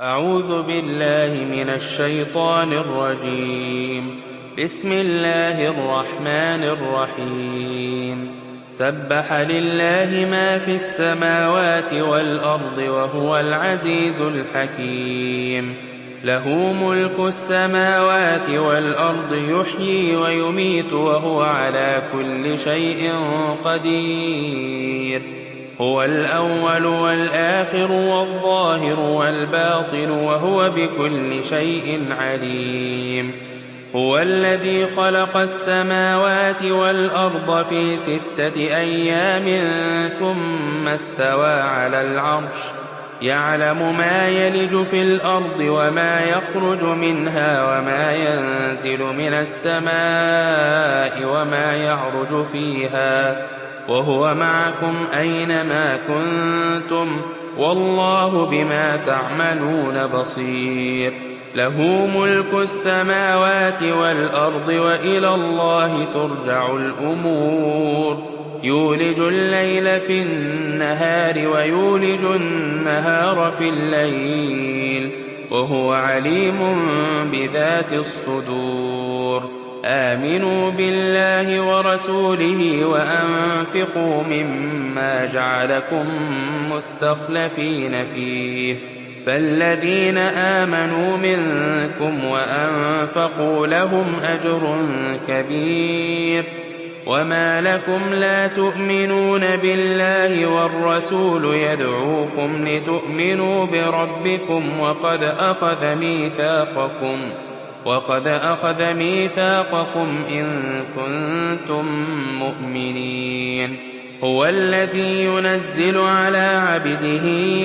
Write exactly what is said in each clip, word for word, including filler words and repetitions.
أعوذ بالله من الشيطان الرجيم. بسم الله الرحمن الرحيم. سبح لله ما في السماوات والأرض وهو العزيز الحكيم. له ملك السماوات والأرض يحيي ويميت وهو على كل شيء قدير. هو الأول والآخر والظاهر والباطن وهو بكل شيء عليم. هو الذي خلق السماوات والأرض في ستة أيام ثم استوى على العرش يعلم ما يلج في الأرض وما يخرج منها وما ينزل من السماء وما يعرج فيها وهو معكم أينما كنتم والله بما تعملون بصير. له ملك السماوات والأرض وإلى الله ترجع الأمور. يولج الليل في النهار ويولج النهار في الليل وهو عليم بذات الصدور. آمنوا بالله ورسوله وأنفقوا مما جعلكم مستخلفين فيه فالذين آمنوا منكم وأنفقوا لهم أجر كبير. وما لكم لا تؤمنون بالله والرسول يدعوكم لتؤمنوا بربكم وقد أخذ ميثاقكم وقد أخذ ميثاقكم إن كنتم مؤمنين. هو الذي ينزل على عبده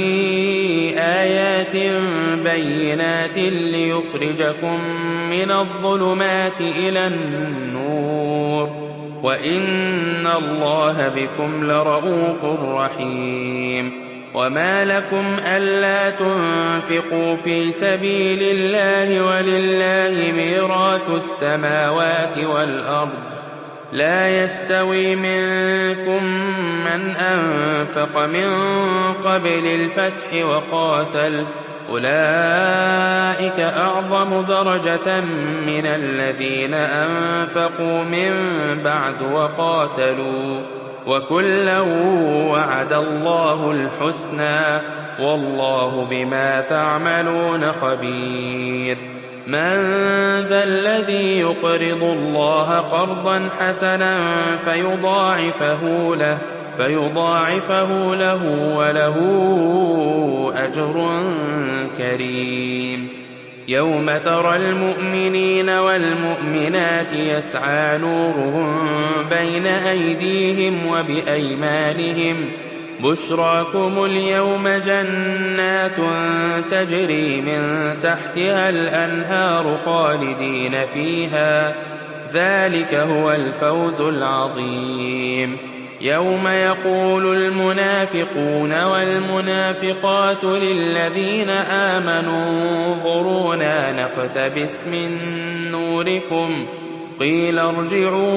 آيات بينات ليخرجكم من الظلمات إلى النور وإن الله بكم لرءوف رحيم. وما لكم ألا تنفقوا في سبيل الله ولله ميراث السماوات والأرض لا يستوي منكم من أنفق من قبل الفتح وقاتل أولئك أعظم درجة من الذين أنفقوا من بعد وقاتلوا وكلا وعد الله الحسنى والله بما تعملون خبير. من ذا الذي يقرض الله قرضا حسنا فيضاعفه له فيضاعفه له وله أجر كريم. يوم ترى المؤمنين والمؤمنات يسعى نورهم بين أيديهم وبأيمانهم بشراكم اليوم جنات تجري من تحتها الأنهار خالدين فيها ذلك هو الفوز العظيم. يوم يقول المنافقون والمنافقات للذين آمنوا انظرونا نقتبس من نوركم قيل ارجعوا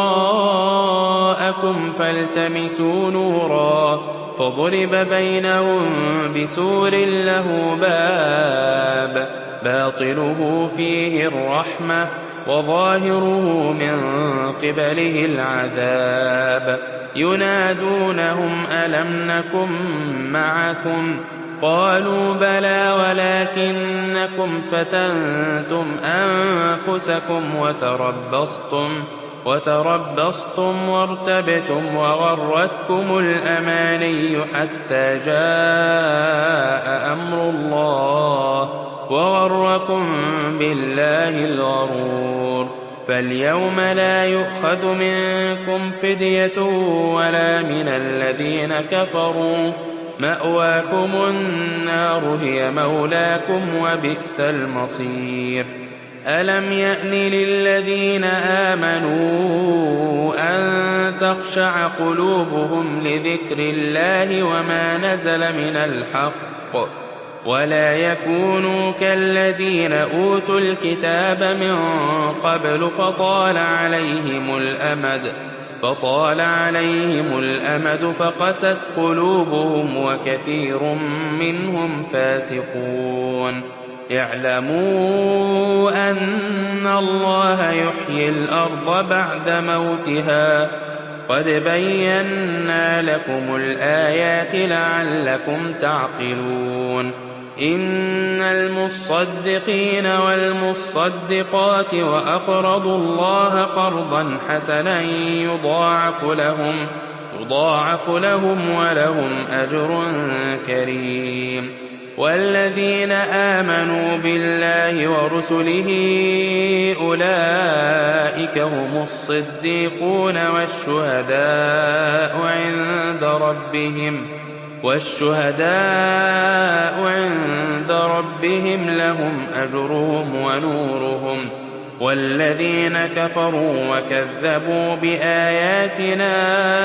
وراءكم فالتمسوا نورا فضرب بينهم بسور له باب باطنه فيه الرحمة وظاهره من قبله العذاب. ينادونهم ألم نكن معكم قالوا بلى ولكنكم فتنتم أنفسكم وتربصتم وتربصتم وارتبتم وغرتكم الأماني حتى جاء أمر الله وغركم بالله الغرور. فاليوم لا يؤخذ منكم فدية ولا من الذين كفروا مأواكم النار هي مولاكم وبئس المصير. ألم يأن للذين آمنوا أن تخشع قلوبهم لذكر الله وما نزل من الحق ولا يكونوا كالذين أوتوا الكتاب من قبل فطال عليهم الأمد فطال عليهم الأمد فقست قلوبهم وكثير منهم فاسقون اعلموا أن الله يحيي الأرض بعد موتها قد بينا لكم الآيات لعلكم تعقلون إن المصدقين والمصدقات وأقرضوا الله قرضا حسنا يضاعف لهم, يضاعف لهم ولهم أجر كريم والذين آمنوا بالله ورسله أولئك هم الصديقون والشهداء عند ربهم والشهداء عند ربهم لهم أجرهم ونورهم والذين كفروا وكذبوا بآياتنا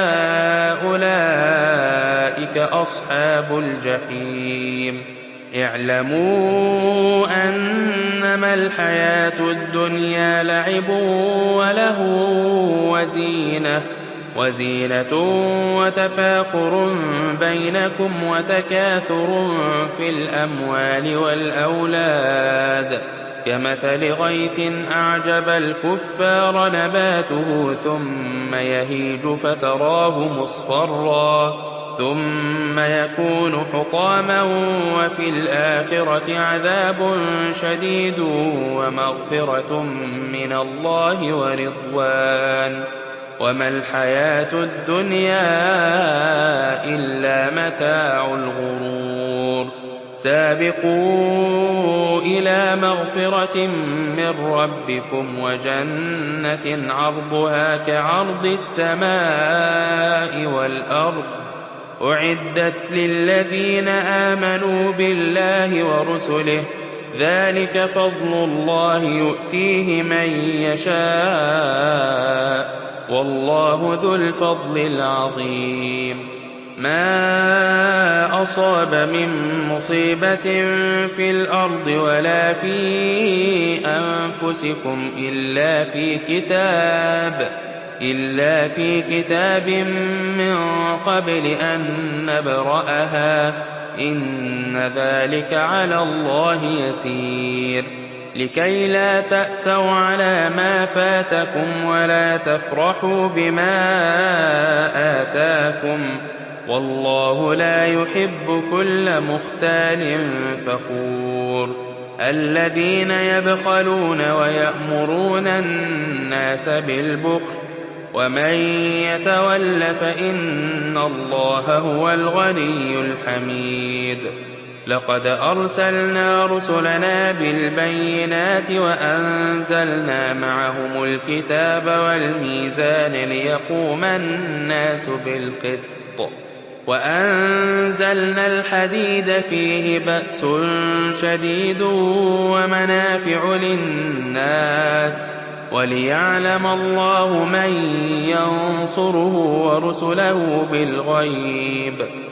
أولئك أصحاب الجحيم اعلموا أنما الحياة الدنيا لعب وله وزينة وزينة وتفاخر بينكم وتكاثر في الأموال والأولاد كمثل غيث أعجب الكفار نباته ثم يهيج فتراه مصفرا ثم يكون حطاما وفي الآخرة عذاب شديد ومغفرة من الله ورضوان وما الحياة الدنيا إلا متاع الغرور سابقوا إلى مغفرة من ربكم وجنة عرضها كعرض السماء والأرض أعدت للذين آمنوا بالله ورسله ذلك فضل الله يؤتيه من يشاء والله ذو الفضل العظيم ما أصاب من مصيبة في الأرض ولا في أنفسكم إلا في كتاب إلا في كتاب من قبل أن نبرأها إن ذلك على الله يسير لكي لا تأسوا على ما فاتكم ولا تفرحوا بما آتاكم والله لا يحب كل مختال فخور الذين يبخلون ويأمرون الناس بالبخل ومن يتول فإن الله هو الغني الحميد لقد أرسلنا رسلنا بالبينات وأنزلنا معهم الكتاب والميزان ليقوم الناس بالقسط وأنزلنا الحديد فيه بأس شديد ومنافع للناس وليعلم الله من ينصره ورسله بالغيب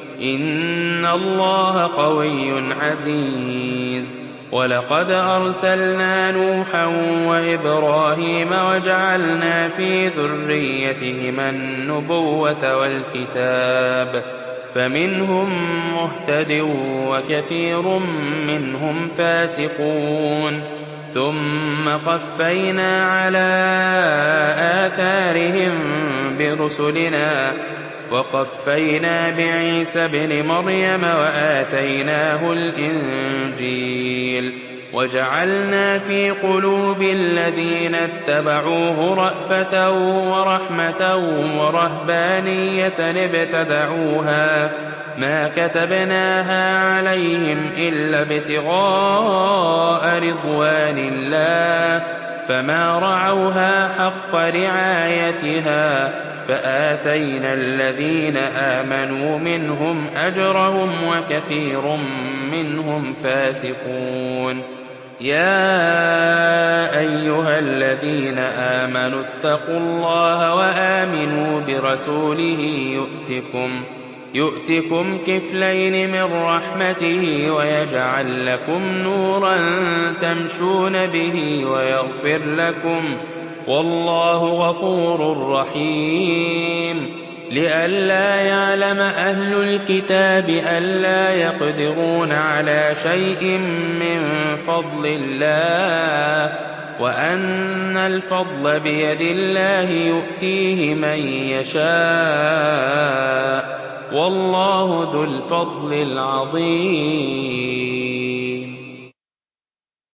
إن الله قوي عزيز ولقد أرسلنا نوحا وإبراهيم وجعلنا في ذريتهما النبوة والكتاب فمنهم مهتد وكثير منهم فاسقون ثم قفينا على آثارهم برسلنا وقفينا بعيسى ابن مريم وآتيناه الإنجيل وجعلنا في قلوب الذين اتبعوه رأفة ورحمة ورهبانية ابتدعوها ما كتبناها عليهم إلا ابتغاء رضوان الله فما رعوها حق رعايتها فآتينا الذين آمنوا منهم أجرهم وكثير منهم فاسقون يا أيها الذين آمنوا اتقوا الله وآمنوا برسوله يؤتكم يؤتكم كفلين من رحمته ويجعل لكم نورا تمشون به ويغفر لكم وَاللَّهُ غَفُورٌ رَّحِيمٌ لئلا يعلم أهل الكتاب ألا يقدرون على شيء من فضل الله وأن الفضل بيد الله يؤتيه من يشاء والله ذو الفضل العظيم